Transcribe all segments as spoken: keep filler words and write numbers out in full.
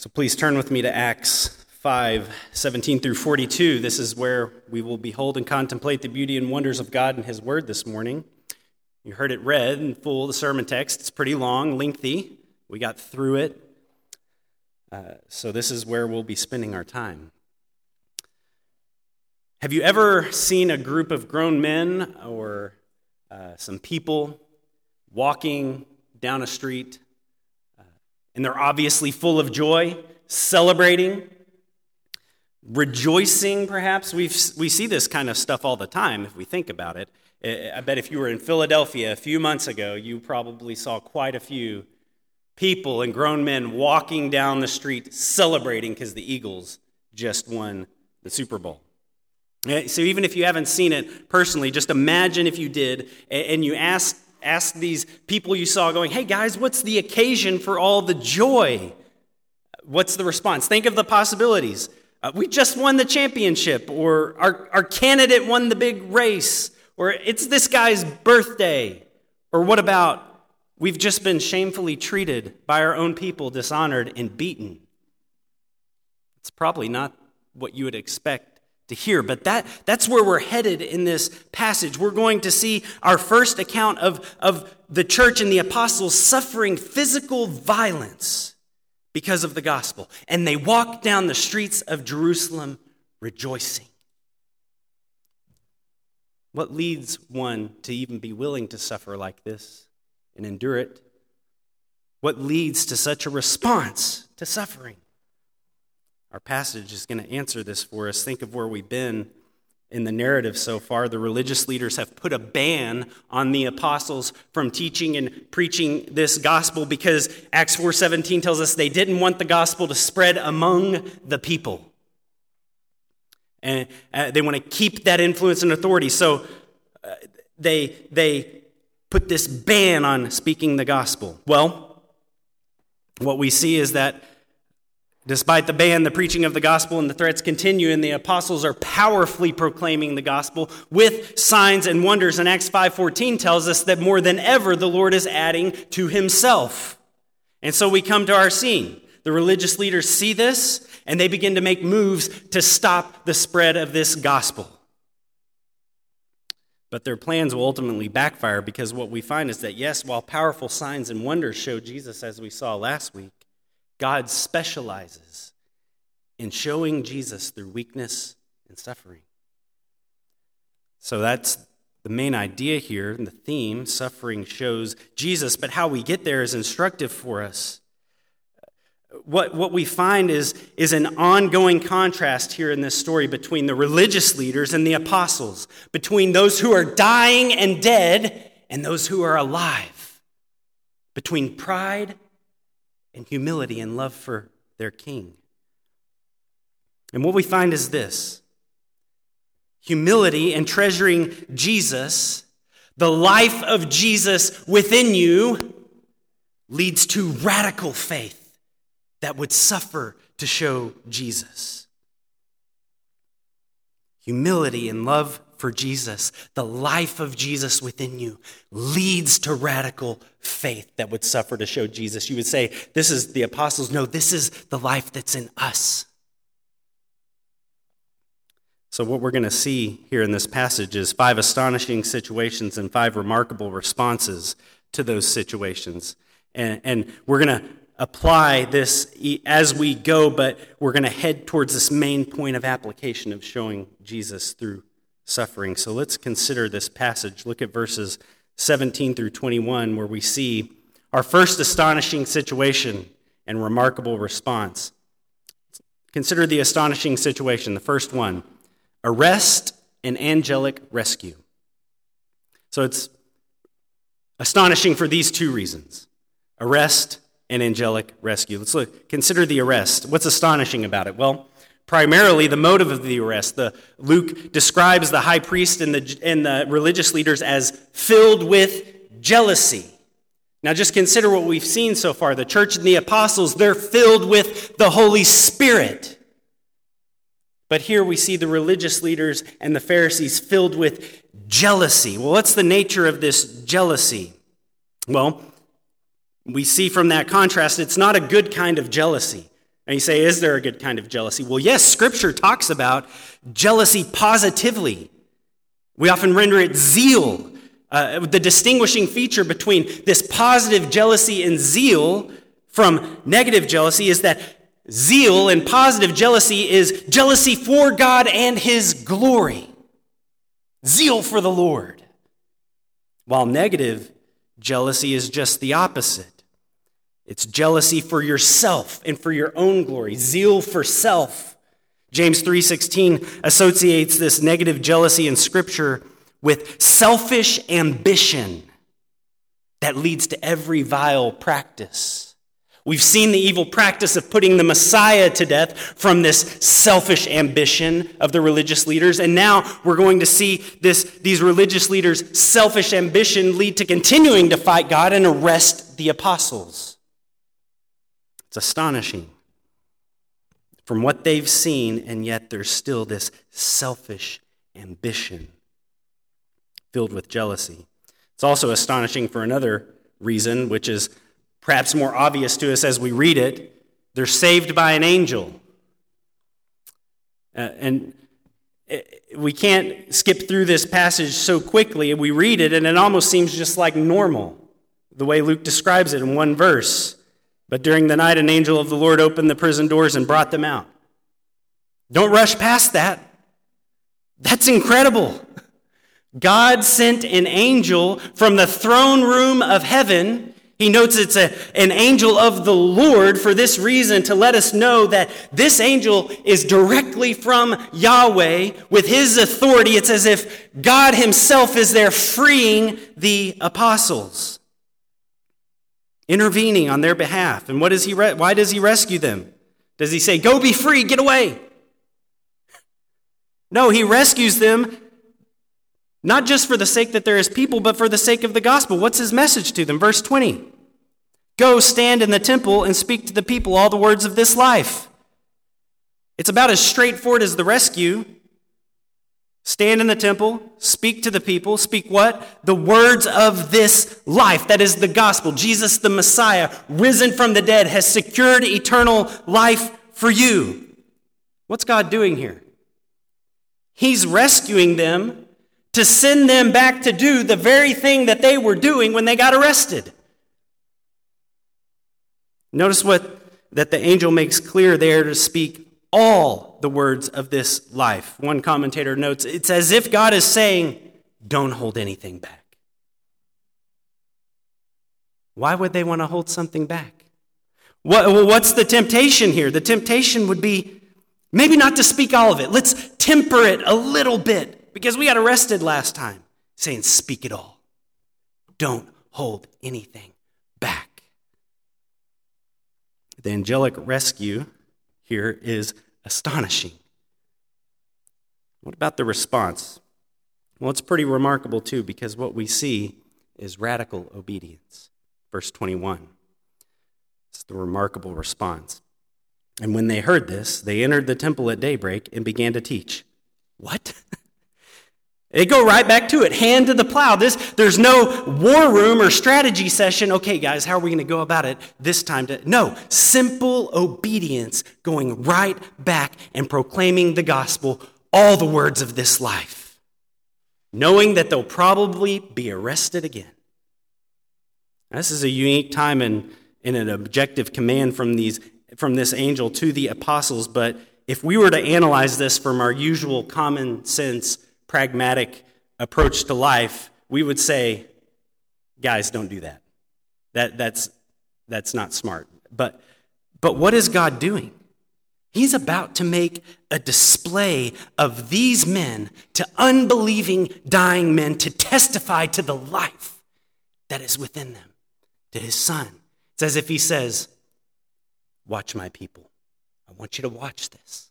So please turn with me to Acts five, seventeen through forty-two. This is where we will behold and contemplate the beauty and wonders of God and His Word this morning. You heard it read in full, the sermon text. It's pretty long, lengthy. We got through it. Uh, so this is where we'll be spending our time. Have you ever seen a group of grown men or uh, some people walking down a street, uh, and they're obviously full of joy, celebrating, rejoicing perhaps? We've, we see this kind of stuff all the time if we think about it. I bet if you were in Philadelphia a few months ago, you probably saw quite a few people and grown men walking down the street celebrating because the Eagles just won the Super Bowl. So even if you haven't seen it personally, just imagine if you did, and you ask, ask these people you saw going, hey guys, what's the occasion for all the joy? What's the response? Think of the possibilities. Uh, we just won the championship, or our, our candidate won the big race, or it's this guy's birthday, or what about we've just been shamefully treated by our own people, dishonored and beaten. It's probably not what you would expect to hear, but that, that's where we're headed in this passage. We're going to see our first account of, of the church and the apostles suffering physical violence because of the gospel. And they walk down the streets of Jerusalem rejoicing. What leads one to even be willing to suffer like this and endure it? What leads to such a response to suffering? Our passage is going to answer this for us. Think of where we've been in the narrative so far. The religious leaders have put a ban on the apostles from teaching and preaching this gospel because Acts four seventeen tells us they didn't want the gospel to spread among the people. And uh, they want to keep that influence and authority. So uh, they, they put this ban on speaking the gospel. Well, what we see is that despite the ban, the preaching of the gospel and the threats continue, and the apostles are powerfully proclaiming the gospel with signs and wonders. And Acts five fourteen tells us that more than ever, the Lord is adding to himself. And so we come to our scene. The religious leaders see this, and they begin to make moves to stop the spread of this gospel. But their plans will ultimately backfire, because what we find is that, yes, while powerful signs and wonders show Jesus, as we saw last week, God specializes in showing Jesus through weakness and suffering. So that's the main idea here, and the theme. Suffering shows Jesus, but how we get there is instructive for us. What, what we find is, is an ongoing contrast here in this story between the religious leaders and the apostles, between those who are dying and dead and those who are alive, between pride and humility and love for their king. And what we find is this: humility and treasuring Jesus, the life of Jesus within you, leads to radical faith that would suffer to show Jesus. Humility and love for Jesus, the life of Jesus within you, leads to radical faith that would suffer to show Jesus. You would say, this is the apostles. No, this is the life that's in us. So what we're going to see here in this passage is five astonishing situations and five remarkable responses to those situations. And, and we're going to apply this as we go, but we're going to head towards this main point of application of showing Jesus through suffering. So let's consider this passage. Look at verses seventeen through twenty-one, where we see our first astonishing situation and remarkable response. Consider the astonishing situation. The first one: arrest and angelic rescue. So it's astonishing for these two reasons: arrest and angelic rescue. Let's look. Consider the arrest. What's astonishing about it? Well, primarily the motive of the arrest. The Luke describes the high priest and the and the religious leaders as filled with jealousy. Now just consider what we've seen so far. The church and the apostles, they're filled with the Holy Spirit. But here we see the religious leaders and the Pharisees filled with jealousy. Well, what's the nature of this jealousy? Well, we see from that contrast, it's not a good kind of jealousy. And you say, is there a good kind of jealousy? Well, yes, Scripture talks about jealousy positively. We often render it zeal. Uh, the distinguishing feature between this positive jealousy and zeal from negative jealousy is that zeal and positive jealousy is jealousy for God and His glory. Zeal for the Lord. While negative jealousy is just the opposite. It's jealousy for yourself and for your own glory. Zeal for self. James three sixteen associates this negative jealousy in Scripture with selfish ambition that leads to every vile practice. We've seen the evil practice of putting the Messiah to death from this selfish ambition of the religious leaders, and now we're going to see this, these religious leaders' selfish ambition lead to continuing to fight God and arrest the apostles. It's astonishing from what they've seen, and yet there's still this selfish ambition filled with jealousy. It's also astonishing for another reason, which is perhaps more obvious to us as we read it. They're saved by an angel. Uh, and we can't skip through this passage so quickly. We read it, and it almost seems just like normal, the way Luke describes it in one verse. But during the night, an angel of the Lord opened the prison doors and brought them out. Don't rush past that. That's incredible. God sent an angel from the throne room of heaven. He notes it's a, an angel of the Lord for this reason, to let us know that this angel is directly from Yahweh with His authority. It's as if God Himself is there freeing the apostles, intervening on their behalf. And what does he? Re- why does He rescue them? Does He say, go be free, get away? No, He rescues them not just for the sake that they're His people, but for the sake of the gospel. What's His message to them? Verse twenty. Go stand in the temple and speak to the people all the words of this life. It's about as straightforward as the rescue. Stand in the temple, speak to the people. Speak what? The words of this life. That is the gospel. Jesus the Messiah, risen from the dead, has secured eternal life for you. What's God doing here? He's rescuing them to send them back to do the very thing that they were doing when they got arrested. Notice what that the angel makes clear there, to speak all the words of this life. One commentator notes, it's as if God is saying, don't hold anything back. Why would they want to hold something back? What, well, what's the temptation here? The temptation would be maybe not to speak all of it. Let's temper it a little bit, because we got arrested last time. Saying, speak it all. Don't hold anything back. The angelic rescue here is astonishing. What about the response? Well, it's pretty remarkable too, because what we see is radical obedience. Verse twenty-one. It's the remarkable response. And when they heard this, they entered the temple at daybreak and began to teach. What? They go right back to it, hand to the plow. This, there's no war room or strategy session. Okay, guys, how are we going to go about it this time? To, no, simple obedience, going right back and proclaiming the gospel, all the words of this life, knowing that they'll probably be arrested again. Now, this is a unique time in, in an objective command from these from this angel to the apostles, but if we were to analyze this from our usual common sense pragmatic approach to life, we would say, guys, don't do that. That that's that's not smart. But but what is God doing? He's about to make a display of these men to unbelieving, dying men to testify to the life that is within them, to His Son. It's as if He says, watch my people. I want you to watch this.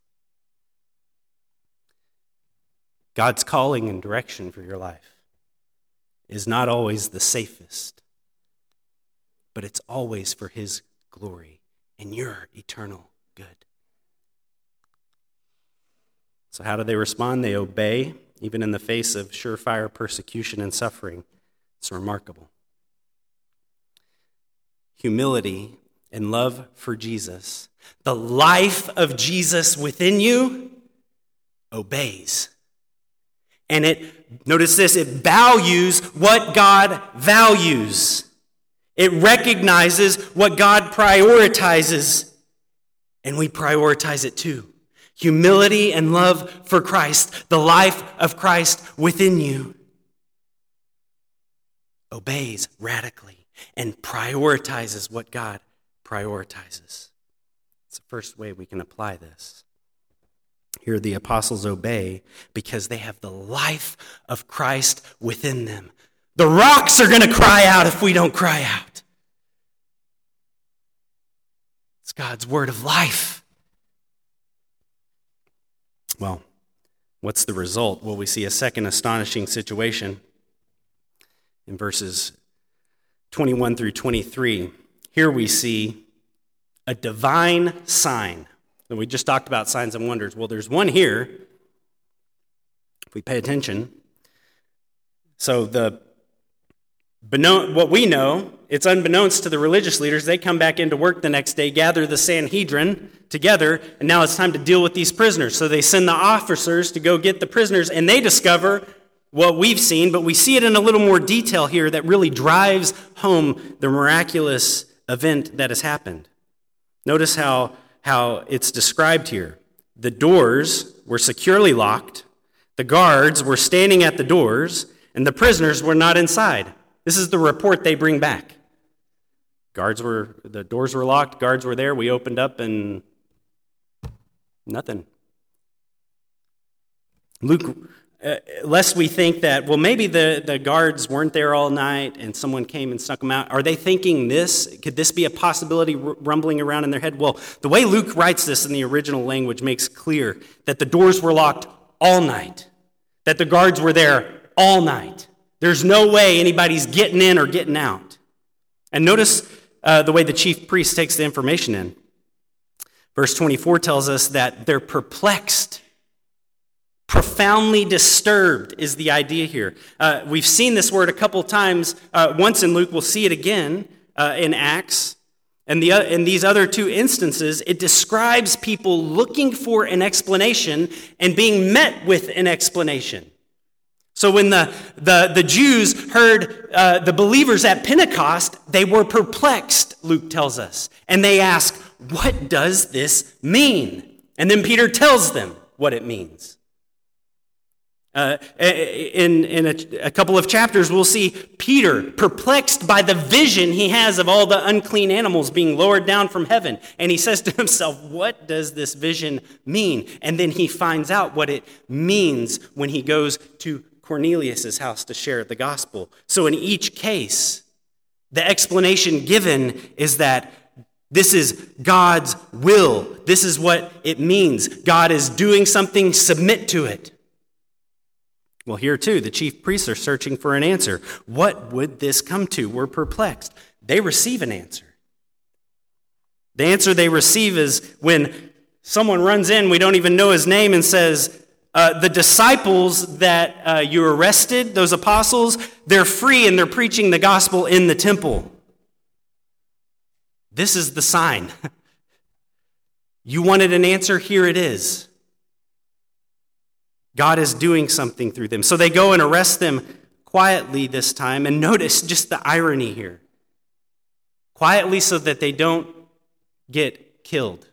God's calling and direction for your life is not always the safest, but it's always for His glory and your eternal good. So how do they respond? They obey, even in the face of surefire persecution and suffering. It's remarkable. Humility and love for Jesus The life of Jesus within you obeys. And it, notice this, it values what God values. It recognizes what God prioritizes. And we prioritize it too. Humility and love for Christ, the life of Christ within you, obeys radically and prioritizes what God prioritizes. It's the first way we can apply this. Here the apostles obey because they have the life of Christ within them. The rocks are going to cry out if we don't cry out. It's God's word of life. Well, what's the result? Well, we see a second astonishing situation in verses twenty-one through twenty-three. Here we see a divine sign. And we just talked about signs and wonders. Well, there's one here, if we pay attention. So the what we know, it's unbeknownst to the religious leaders. They come back into work the next day, gather the Sanhedrin together, and now it's time to deal with these prisoners. So they send the officers to go get the prisoners, and they discover what we've seen, but we see it in a little more detail here that really drives home the miraculous event that has happened. Notice how, how it's described here. The doors were securely locked, the guards were standing at the doors, and the prisoners were not inside. This is the report they bring back. Guards were, the doors were locked, guards were there, we opened up and nothing. Luke, uh, lest we think that, well, maybe the, the guards weren't there all night and someone came and snuck them out. Are they thinking this? Could this be a possibility rumbling around in their head? Well, the way Luke writes this in the original language makes clear that the doors were locked all night, that the guards were there all night. There's no way anybody's getting in or getting out. And notice uh, the way the chief priest takes the information in. Verse twenty-four tells us that they're perplexed. Profoundly disturbed is the idea here. Uh, we've seen this word a couple times. Uh, once in Luke, we'll see it again uh, in Acts. And the, uh, in these other two instances, it describes people looking for an explanation and being met with an explanation. So when the, the, the Jews heard uh, the believers at Pentecost, they were perplexed, Luke tells us. And they ask, what does this mean? And then Peter tells them what it means. Uh, in in a, a couple of chapters, we'll see Peter perplexed by the vision he has of all the unclean animals being lowered down from heaven. And he says to himself, what does this vision mean? And then he finds out what it means when he goes to Cornelius' house to share the gospel. So in each case, the explanation given is that this is God's will. This is what it means. God is doing something, submit to it. Well, here too, the chief priests are searching for an answer. What would this come to? We're perplexed. They receive an answer. The answer they receive is when someone runs in, we don't even know his name, and says, uh, the disciples that uh, you arrested, those apostles, they're free and they're preaching the gospel in the temple. This is the sign. You wanted an answer? Here it is. God is doing something through them. So they go and arrest them quietly this time. And notice just the irony here. Quietly so that they don't get killed.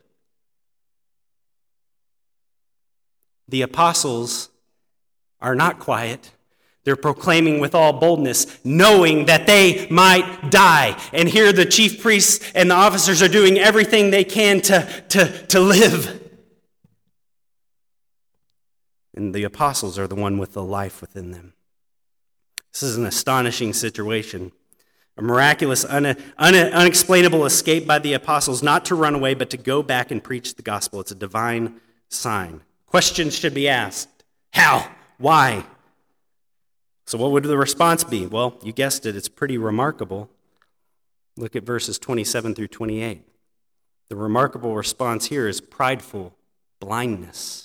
The apostles are not quiet. They're proclaiming with all boldness, knowing that they might die. And here the chief priests and the officers are doing everything they can to, to, to live. And the apostles are the one with the life within them. This is an astonishing situation. A miraculous, un, un, unexplainable escape by the apostles, not to run away, but to go back and preach the gospel. It's a divine sign. Questions should be asked. How? Why? So what would the response be? Well, you guessed it. It's pretty remarkable. Look at verses twenty-seven through twenty-eight. The remarkable response here is prideful blindness.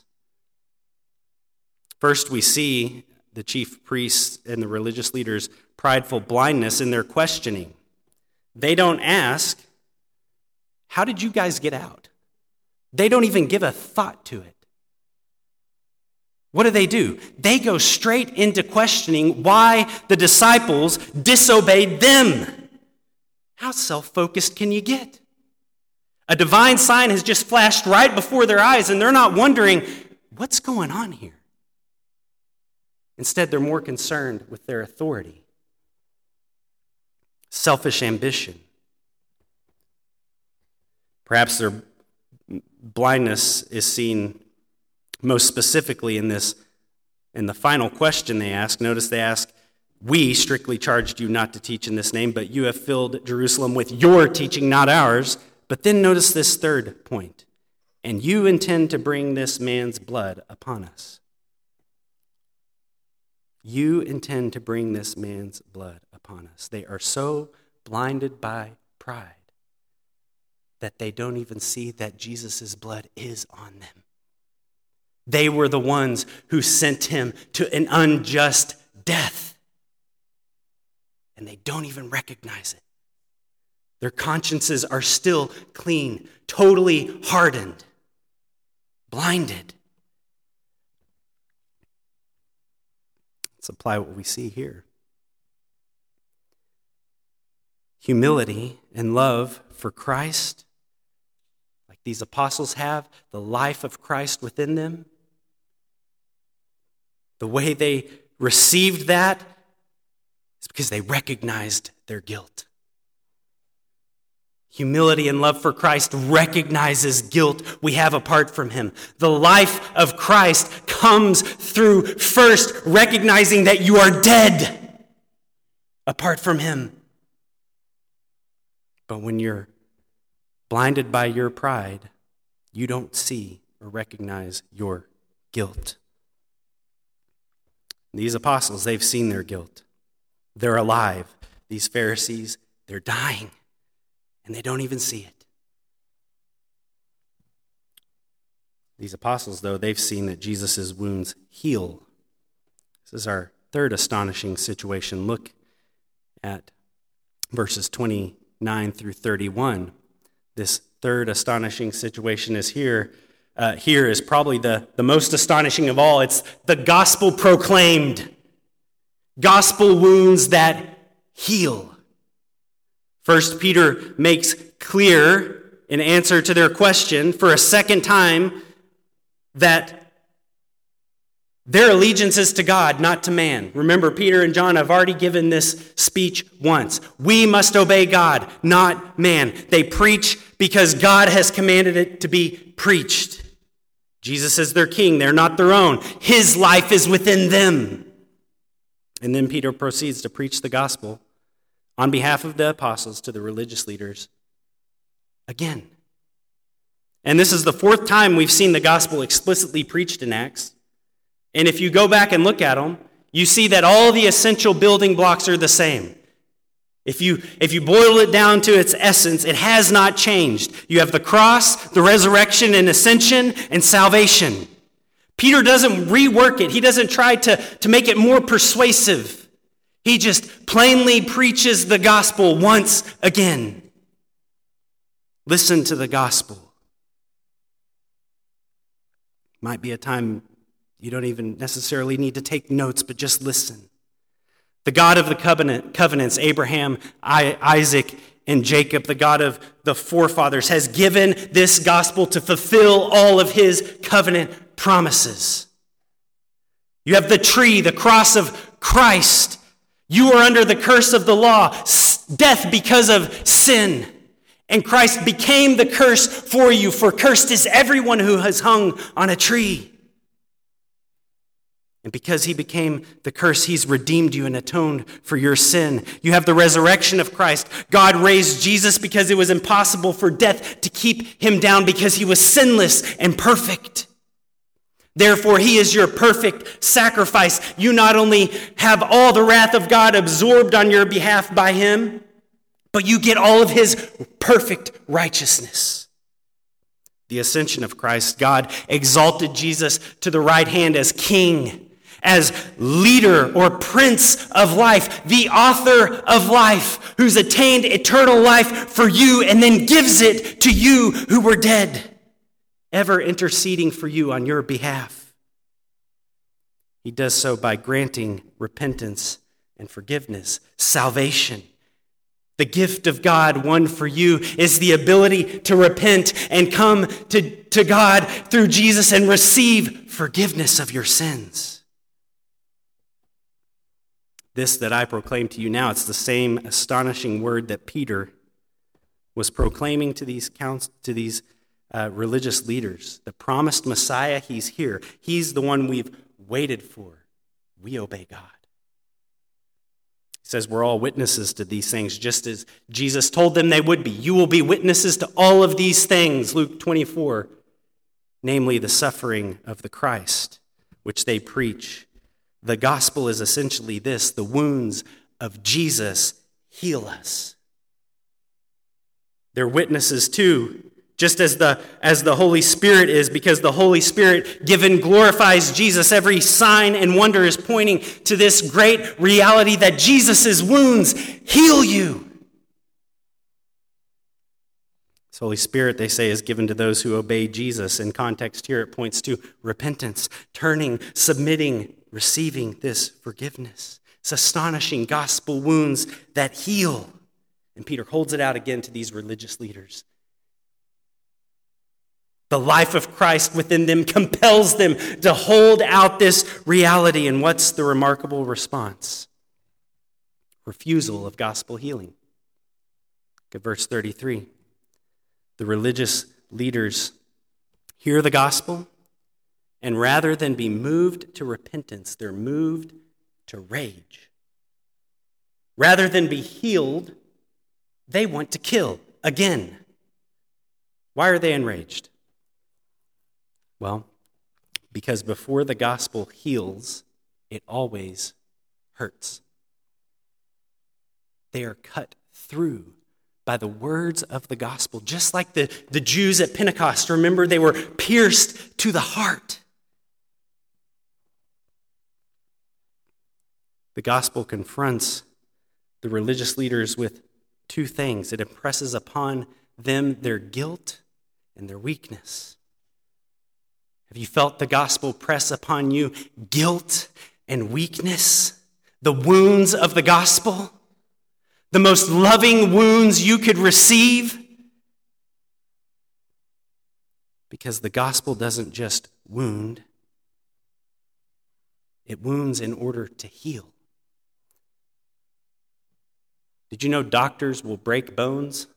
First, we see the chief priests and the religious leaders' prideful blindness in their questioning. They don't ask, how did you guys get out? They don't even give a thought to it. What do they do? They go straight into questioning why the disciples disobeyed them. How self-focused can you get? A divine sign has just flashed right before their eyes, and they're not wondering, what's going on here? Instead, they're more concerned with their authority. Selfish ambition. Perhaps their blindness is seen most specifically in this, in the final question they ask. Notice they ask, we strictly charged you not to teach in this name, but you have filled Jerusalem with your teaching, not ours. But then notice this third point. And you intend to bring this man's blood upon us. You intend to bring this man's blood upon us. They are so blinded by pride that they don't even see that Jesus' blood is on them. They were the ones who sent him to an unjust death. And they don't even recognize it. Their consciences are still clean, totally hardened, blinded. Let's apply what we see here. Humility and love for Christ, like these apostles have, the life of Christ within them. The way they received that is because they recognized their guilt. Humility and love for Christ recognizes guilt we have apart from him. The life of Christ comes through first recognizing that you are dead apart from him. But when you're blinded by your pride, you don't see or recognize your guilt. These apostles, they've seen their guilt. They're alive. These Pharisees, they're dying. And they don't even see it. These apostles, though, they've seen that Jesus' wounds heal. This is our third astonishing situation. Look at verses twenty-nine through thirty-one. This third astonishing situation is here. Uh, here is probably the, the most astonishing of all. It's the gospel proclaimed. Gospel wounds that heal. First Peter makes clear in answer to their question for a second time that their allegiance is to God, not to man. Remember, Peter and John have already given this speech once. We must obey God, not man. They preach because God has commanded it to be preached. Jesus is their king. They're not their own. His life is within them. And then Peter proceeds to preach the gospel on behalf of the apostles to the religious leaders again. And this is the fourth time we've seen the gospel explicitly preached in Acts. And if you go back and look at them, you see that all the essential building blocks are the same. If you, if you boil it down to its essence, it has not changed. You have the cross, the resurrection and ascension, and salvation. Peter doesn't rework it. He doesn't try to, to make it more persuasive. He just plainly preaches the gospel once again. Listen to the gospel. Might be a time you don't even necessarily need to take notes, but just listen. The God of the covenant, covenants, Abraham, Isaac, and Jacob, the God of the forefathers, has given this gospel to fulfill all of his covenant promises. You have the tree, the cross of Christ. You are under the curse of the law, death because of sin. And Christ became the curse for you, for cursed is everyone who has hung on a tree. And because he became the curse, he's redeemed you and atoned for your sin. You have the resurrection of Christ. God raised Jesus because it was impossible for death to keep him down because he was sinless and perfect. Therefore, he is your perfect sacrifice. You not only have all the wrath of God absorbed on your behalf by him, but you get all of his perfect righteousness. The ascension of Christ, God exalted Jesus to the right hand as king, as leader or prince of life, the author of life, who's attained eternal life for you and then gives it to you who were dead. ever interceding for you on your behalf. He does so by granting repentance and forgiveness, salvation. The gift of God won for you is the ability to repent and come to, to God through Jesus and receive forgiveness of your sins. This that I proclaim to you now, it's the same astonishing word that Peter was proclaiming to these counts, to these uh, religious leaders. The promised Messiah, he's here. He's the one we've waited for. We obey God. He says we're all witnesses to these things, just as Jesus told them they would be. You will be witnesses to all of these things, Luke twenty-four, namely the suffering of the Christ, which they preach. The gospel is essentially this: the wounds of Jesus heal us. They're witnesses too, just as the, as the Holy Spirit is, because the Holy Spirit given glorifies Jesus. Every sign and wonder is pointing to this great reality that Jesus' wounds heal you. This Holy Spirit, they say, is given to those who obey Jesus. In context here, it points to repentance, turning, submitting, receiving this forgiveness. It's astonishing gospel wounds that heal. And Peter holds it out again to these religious leaders. The life of Christ within them compels them to hold out this reality. And what's the remarkable response? Refusal of gospel healing. Look at verse thirty-three. The religious leaders hear the gospel, and rather than be moved to repentance, they're moved to rage. Rather than be healed, they want to kill again. Why are they enraged? Well, because before the gospel heals, it always hurts. They are cut through by the words of the gospel, just like the, the Jews at Pentecost. Remember, they were pierced to the heart. The gospel confronts the religious leaders with two things. It impresses upon them their guilt and their weakness. Have you felt the gospel press upon you guilt and weakness? The wounds of the gospel? The most loving wounds you could receive? Because the gospel doesn't just wound, it wounds in order to heal. Did you know doctors will break bones?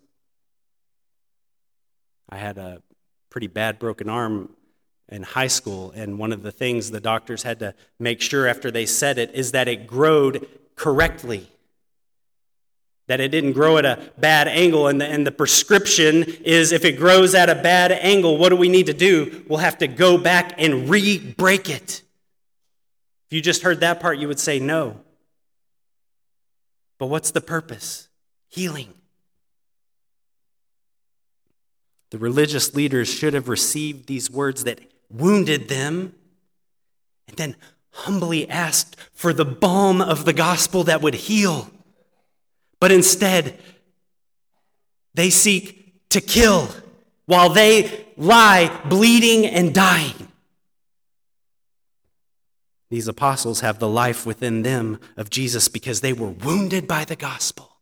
I had a pretty bad broken arm in high school, and one of the things the doctors had to make sure after they set it is that it growed correctly, that it didn't grow at a bad angle, and the, and the prescription is if it grows at a bad angle, what do we need to do? We'll have to go back and re-break it. If you just heard that part, you would say no. But what's the purpose? Healing. The religious leaders should have received these words that wounded them and then humbly asked for the balm of the gospel that would heal. But instead, they seek to kill while they lie bleeding and dying. These apostles have the life within them of Jesus because they were wounded by the gospel.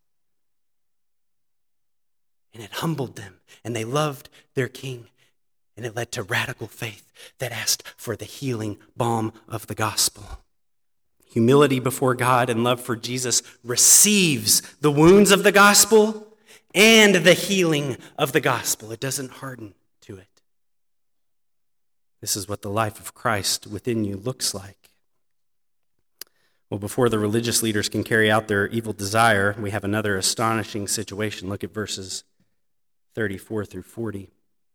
And it humbled them, and they loved their king, and it led to radical faith that asked for the healing balm of the gospel. Humility before God and love for Jesus receives the wounds of the gospel and the healing of the gospel. It doesn't harden to it. This is what the life of Christ within you looks like. Well, before the religious leaders can carry out their evil desire, we have another astonishing situation. Look at verses thirty-four through forty.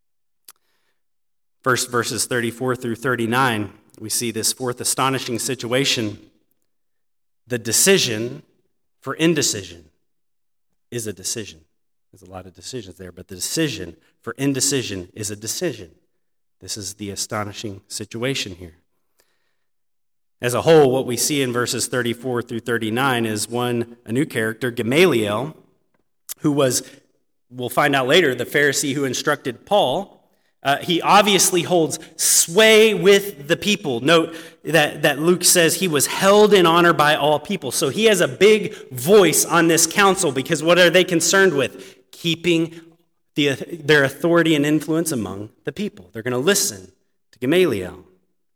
First, verses thirty-four through thirty-nine, we see this fourth astonishing situation. The decision for indecision is a decision. There's a lot of decisions there, but the decision for indecision is a decision. This is the astonishing situation here. As a whole, what we see in verses thirty-four through thirty-nine is one, a new character, Gamaliel, who was, we'll find out later, the Pharisee who instructed Paul. Uh, he obviously holds sway with the people. Note that, that Luke says he was held in honor by all people. So he has a big voice on this council because what are they concerned with? Keeping the, their authority and influence among the people. They're going to listen to Gamaliel.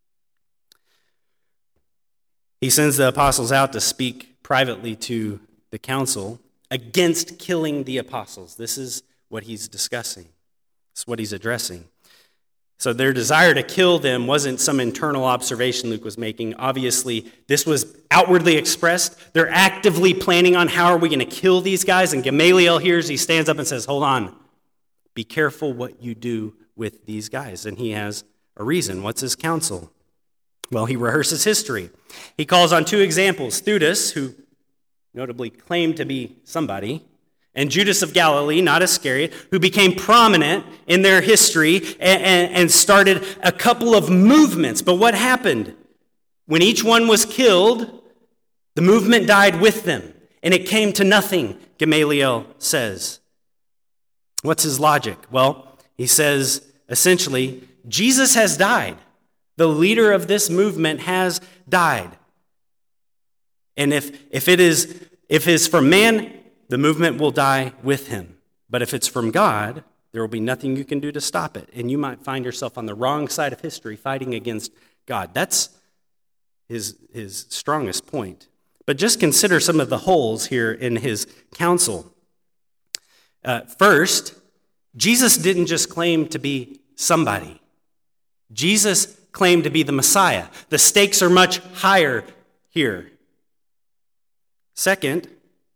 He sends the apostles out to speak privately to the council against killing the apostles. This is what he's discussing. This is what he's addressing. So their desire to kill them wasn't some internal observation Luke was making. Obviously, this was outwardly expressed. They're actively planning on how are we going to kill these guys. And Gamaliel hears, he stands up and says, hold on, be careful what you do with these guys. And he has a reason. What's his counsel? Well, he rehearses history. He calls on two examples, Theudas, who notably claimed to be somebody, and Judas of Galilee, not Iscariot, who became prominent in their history and, and, and started a couple of movements. But what happened? When each one was killed, the movement died with them, and it came to nothing, Gamaliel says. What's his logic? Well, he says, essentially, Jesus has died. The leader of this movement has died. And if, if it is if it is from man, the movement will die with him. But if it's from God, there will be nothing you can do to stop it. And you might find yourself on the wrong side of history fighting against God. That's his, his strongest point. But just consider some of the holes here in his counsel. Uh, first, Jesus didn't just claim to be somebody. Jesus claimed to be the Messiah. The stakes are much higher here. Second,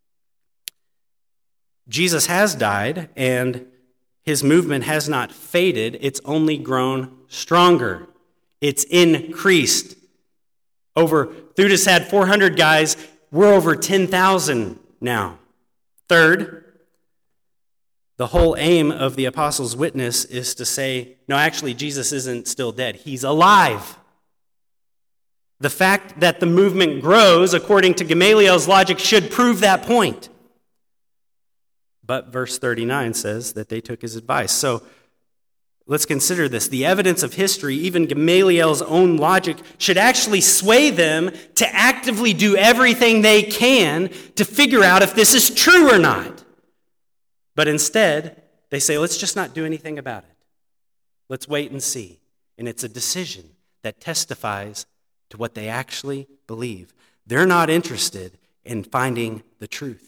Jesus has died, and his movement has not faded. It's only grown stronger. It's increased. Over, Theudas had four hundred guys. We're over ten thousand now. Third, the whole aim of the apostles' witness is to say, no, actually, Jesus isn't still dead. He's alive. The fact that the movement grows, according to Gamaliel's logic, should prove that point. But verse thirty-nine says that they took his advice. So let's consider this. The evidence of history, even Gamaliel's own logic, should actually sway them to actively do everything they can to figure out if this is true or not. But instead, they say, let's just not do anything about it. Let's wait and see. And it's a decision that testifies to what they actually believe. They're not interested in finding the truth.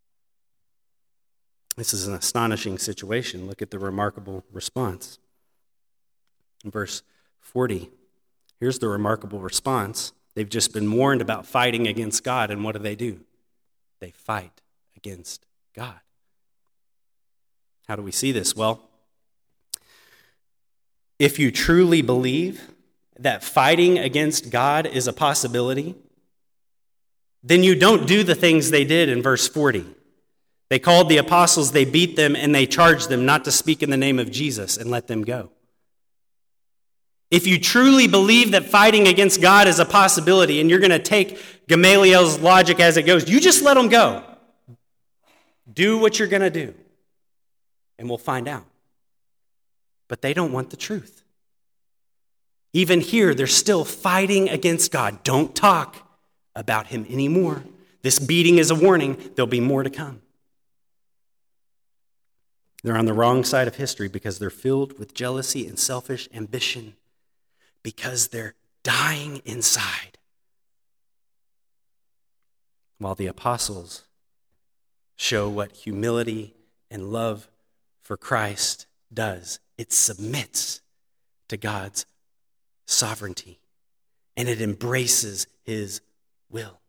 This is an astonishing situation. Look at the remarkable response. In verse forty, here's the remarkable response. They've just been warned about fighting against God, and what do they do? They fight against God. How do we see this? Well, if you truly believe that fighting against God is a possibility, then you don't do the things they did in verse forty. They called the apostles, they beat them, and they charged them not to speak in the name of Jesus and let them go. If you truly believe that fighting against God is a possibility, and you're going to take Gamaliel's logic as it goes, you just let them go. Do what you're going to do, and we'll find out. But they don't want the truth. Even here, they're still fighting against God. Don't talk about him anymore. This beating is a warning. There'll be more to come. They're on the wrong side of history because they're filled with jealousy and selfish ambition, because they're dying inside. While the apostles show what humility and love for Christ does. It submits to God's sovereignty, and it embraces his will.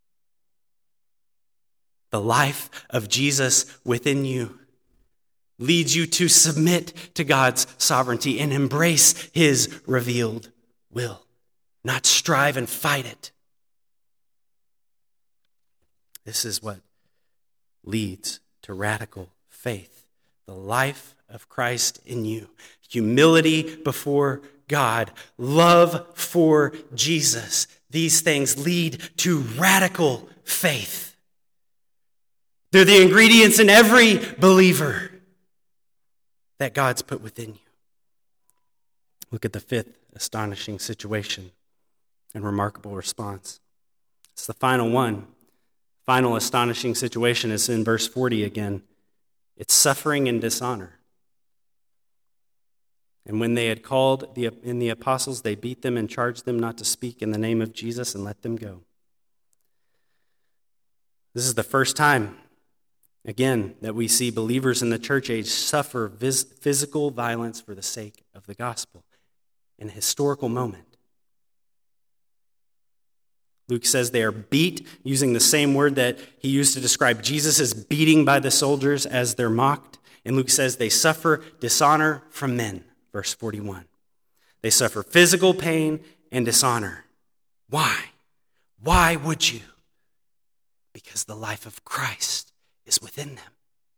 The life of Jesus within you leads you to submit to God's sovereignty and embrace his revealed will, not strive and fight it. This is what leads to radical faith. The life of Christ in you. Humility before God. Love for Jesus. These things lead to radical faith. They're the ingredients in every believer that God's put within you. Look at the fifth astonishing situation and remarkable response. It's the final one. Final astonishing situation is in verse forty again. It's suffering and dishonor. And when they had called the, in the apostles, they beat them and charged them not to speak in the name of Jesus and let them go. This is the first time, again, that we see believers in the church age suffer vis- physical violence for the sake of the gospel in a historical moment. Luke says they are beat, using the same word that he used to describe Jesus' beating by the soldiers as they're mocked. And Luke says they suffer dishonor from men, verse forty-one. They suffer physical pain and dishonor. Why? Why would you? Because the life of Christ is within them.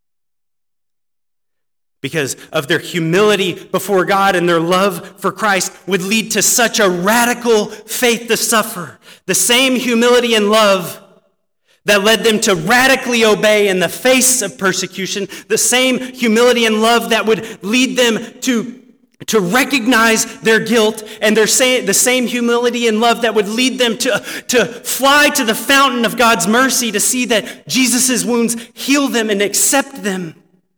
Because of their humility before God and their love for Christ would lead to such a radical faith to suffer. The same humility and love that led them to radically obey in the face of persecution, the same humility and love that would lead them to, to recognize their guilt, and their say, the same humility and love that would lead them to, to fly to the fountain of God's mercy to see that Jesus' wounds heal them and accept them.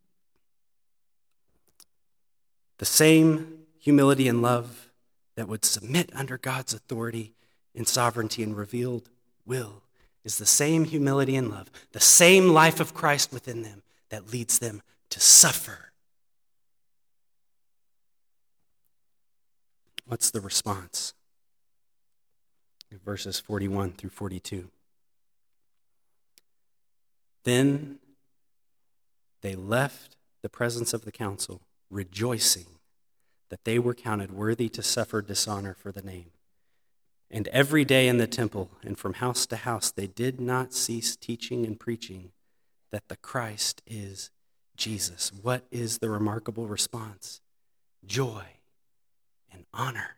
The same humility and love that would submit under God's authority in sovereignty and revealed will is the same humility and love, the same life of Christ within them that leads them to suffer. What's the response? Verses forty-one through forty-two. Then they left the presence of the council, rejoicing that they were counted worthy to suffer dishonor for the name. And every day in the temple and from house to house, they did not cease teaching and preaching that the Christ is Jesus. What is the remarkable response? Joy and honor.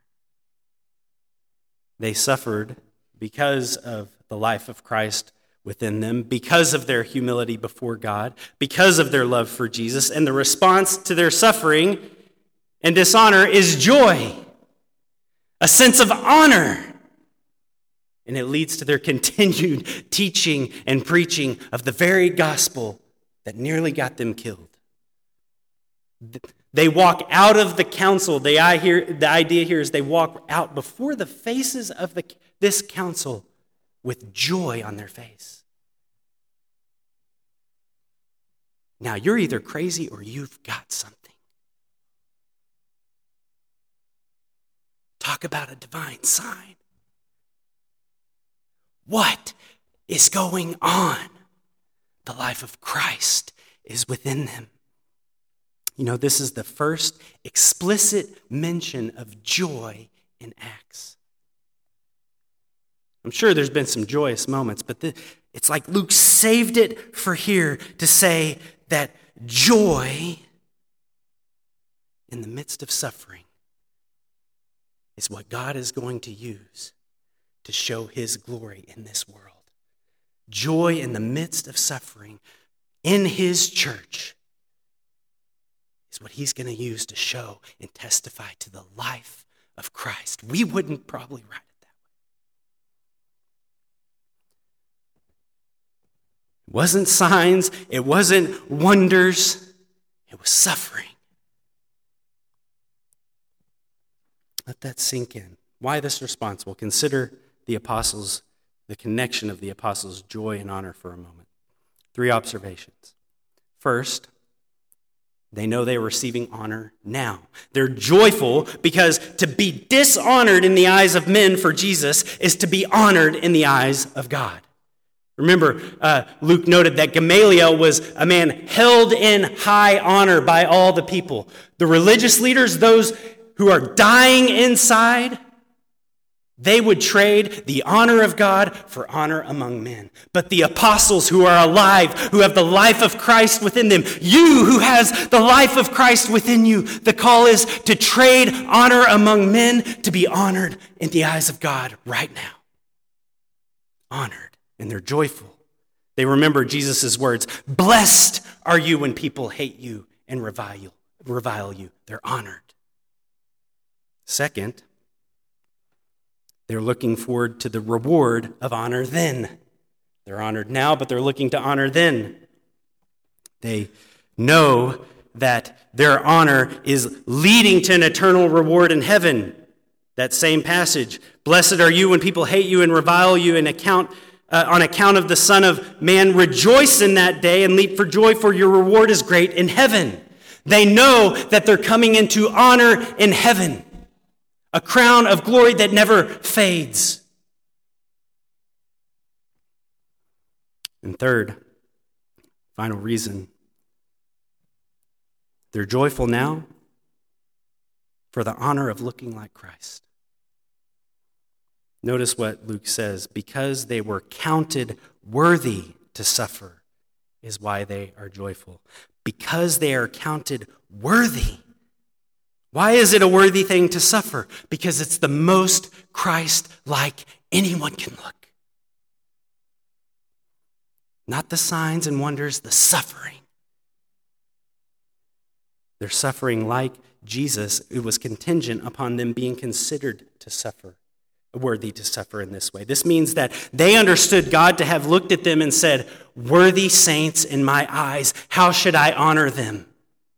They suffered because of the life of Christ within them, because of their humility before God, because of their love for Jesus, and the response to their suffering and dishonor is joy, a sense of honor. And it leads to their continued teaching and preaching of the very gospel that nearly got them killed. They walk out of the council. The idea here is they walk out before the faces of the, this council with joy on their face. Now, you're either crazy or you've got something. Talk about a divine sign. What is going on? The life of Christ is within them. You know, this is the first explicit mention of joy in Acts. I'm sure there's been some joyous moments, but the, it's like Luke saved it for here to say that joy in the midst of suffering is what God is going to use to show his glory in this world. Joy in the midst of suffering in his church is what he's going to use to show and testify to the life of Christ. We wouldn't probably write it that way. It wasn't signs, it wasn't wonders, it was suffering. Let that sink in. Why this response? We'll consider the apostles, the connection of the apostles' joy and honor for a moment. Three observations. First, they know they are receiving honor now. They're joyful because to be dishonored in the eyes of men for Jesus is to be honored in the eyes of God. Remember, uh, Luke noted that Gamaliel was a man held in high honor by all the people. The religious leaders, those who are dying inside, they would trade the honor of God for honor among men. But the apostles who are alive, who have the life of Christ within them, you who has the life of Christ within you, the call is to trade honor among men to be honored in the eyes of God right now. Honored, and they're joyful. They remember Jesus' words, blessed are you when people hate you and revile you. Revile you. They're honored. Second, they're looking forward to the reward of honor then. They're honored now, but they're looking to honor then. They know that their honor is leading to an eternal reward in heaven. That same passage, blessed are you when people hate you and revile you and account, uh, on account of the Son of Man. Rejoice in that day and leap for joy, for your reward is great in heaven. They know that they're coming into honor in heaven, a crown of glory that never fades. And third, final reason, they're joyful now for the honor of looking like Christ. Notice what Luke says, because they were counted worthy to suffer is why they are joyful. Because they are counted worthy. Why is it a worthy thing to suffer? Because it's the most Christ-like anyone can look. Not the signs and wonders, the suffering. Their suffering like Jesus, it was contingent upon them being considered to suffer, worthy to suffer in this way. This means that they understood God to have looked at them and said, worthy saints in my eyes, how should I honor them?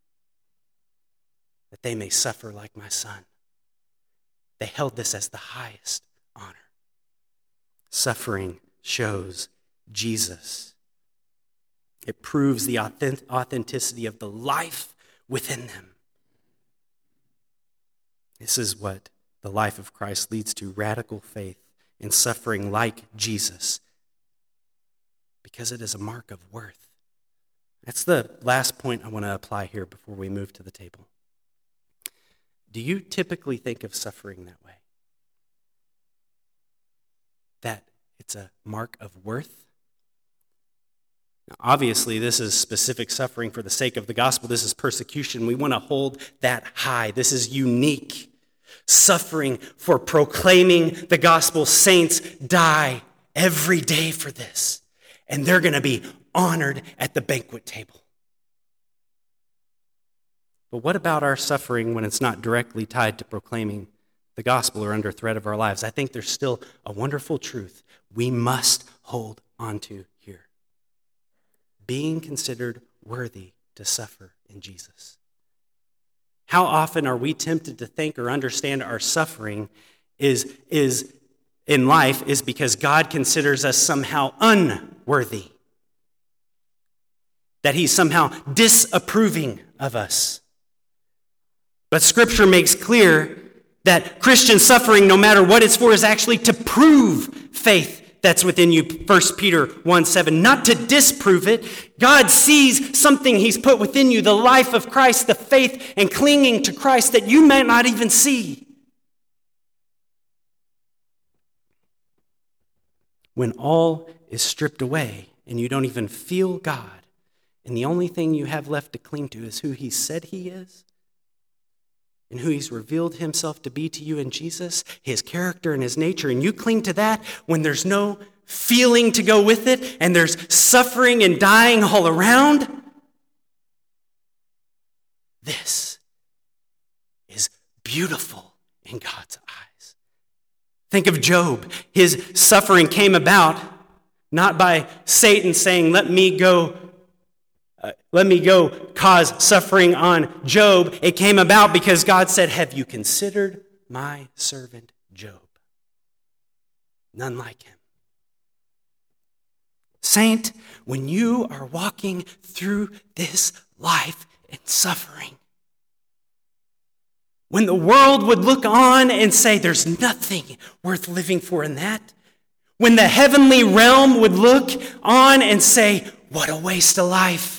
That they may suffer like my Son. They held this as the highest honor. Suffering shows Jesus. It proves the authenticity of the life within them. This is what the life of Christ leads to, radical faith in suffering like Jesus, because it is a mark of worth. That's the last point I want to apply here before we move to the table. Do you typically think of suffering that way? That it's a mark of worth? Now, obviously, this is specific suffering for the sake of the gospel. This is persecution. We want to hold that high. This is unique. Suffering for proclaiming the gospel. Saints die every day for this. And they're going to be honored at the banquet table. But what about our suffering when it's not directly tied to proclaiming the gospel or under threat of our lives? I think there's still a wonderful truth we must hold on to here. Being considered worthy to suffer in Jesus. How often are we tempted to think or understand our suffering is, is in life is because God considers us somehow unworthy? That he's somehow disapproving of us. But Scripture makes clear that Christian suffering, no matter what it's for, is actually to prove faith that's within you, First Peter one seven, not to disprove it. God sees something he's put within you, the life of Christ, the faith and clinging to Christ that you might not even see. When all is stripped away and you don't even feel God, and the only thing you have left to cling to is who he said he is, and who he's revealed himself to be to you in Jesus, his character and his nature, and you cling to that when there's no feeling to go with it, and there's suffering and dying all around, this is beautiful in God's eyes. Think of Job. His suffering came about not by Satan saying, let me go Uh, let me go cause suffering on Job. It came about because God said, have you considered my servant Job? None like him. Saint, when you are walking through this life in suffering, when the world would look on and say there's nothing worth living for in that, when the heavenly realm would look on and say, what a waste of life,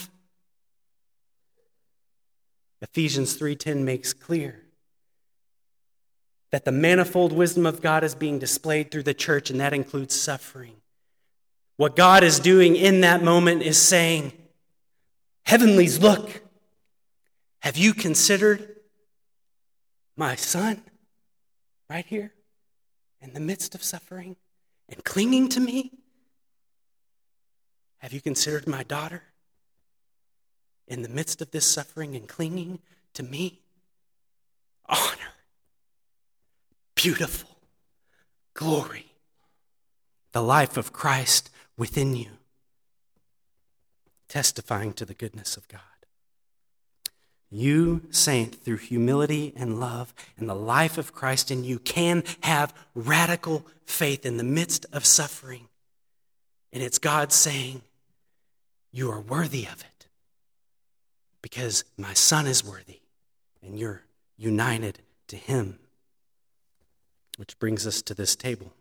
Ephesians three ten makes clear that the manifold wisdom of God is being displayed through the church, and that includes suffering. What God is doing in that moment is saying, heavenlies, look, have you considered my son right here in the midst of suffering and clinging to me? Have you considered my daughter in the midst of this suffering and clinging to me? Honor. beautiful glory, the life of Christ within you, testifying to the goodness of God. You, saint, through humility and love and the life of Christ in you, can have radical faith in the midst of suffering. And it's God saying, you are worthy of it because my Son is worthy and you're united to him. Which brings us to this table.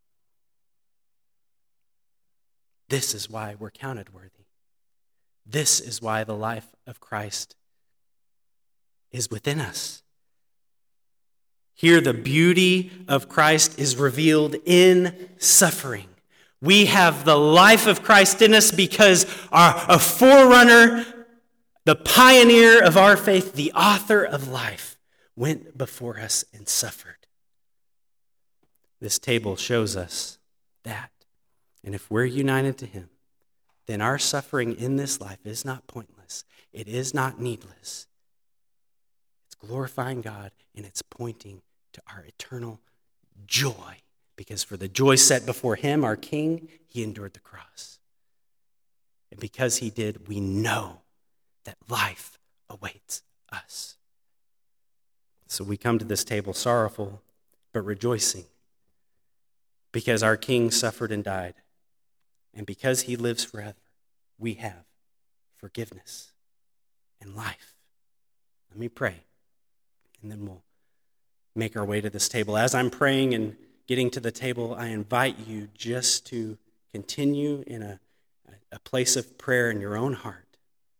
This is why we're counted worthy. This is why the life of Christ is within us. Here, the beauty of Christ is revealed in suffering. We have the life of Christ in us because our a forerunner, the pioneer of our faith, the author of life, went before us and suffered. This table shows us that. And if we're united to him, then our suffering in this life is not pointless. It is not needless. Glorifying God, and it's pointing to our eternal joy. Because for the joy set before him, our King, he endured the cross. And because he did, we know that life awaits us. So we come to this table sorrowful, but rejoicing. Because our King suffered and died. And because he lives forever, we have forgiveness and life. Let me pray. And then we'll make our way to this table. As I'm praying and getting to the table, I invite you just to continue in a, a place of prayer in your own heart.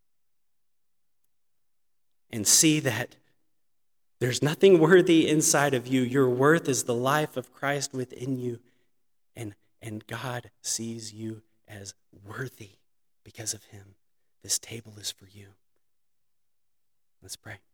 And see that there's nothing worthy inside of you. Your worth is the life of Christ within you. And, and God sees you as worthy because of him. This table is for you. Let's pray.